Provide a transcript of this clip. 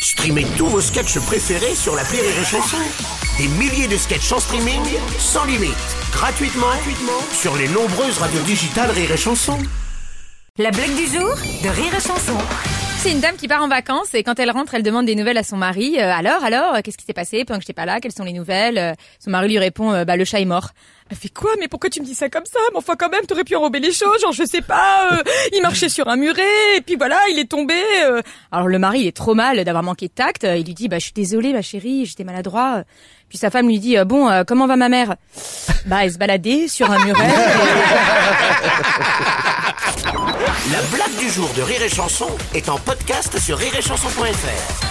Streamez tous vos sketchs préférés sur l'appli Rire et Chanson. Des milliers de sketchs en streaming, sans limite, gratuitement sur les nombreuses radios digitales Rire et Chanson. La blague du jour de Rire et Chanson. C'est une dame qui part en vacances et quand elle rentre, elle demande des nouvelles à son mari. Alors, qu'est-ce qui s'est passé pendant que j'étais pas là? Quelles sont les nouvelles? Son mari lui répond, le chat est mort. Elle fait quoi? Mais pourquoi tu me dis ça comme ça? Mais enfin quand même, t'aurais pu enrober les choses, genre je sais pas, il marchait sur un muret, et puis voilà, il est tombé. Alors le mari, il est trop mal d'avoir manqué de tact, il lui dit, je suis désolé ma chérie, j'étais maladroit. Puis sa femme lui dit, comment va ma mère? Elle se baladait sur un muret. La blague du jour de Rire et Chanson est en podcast sur rireetchanson.fr.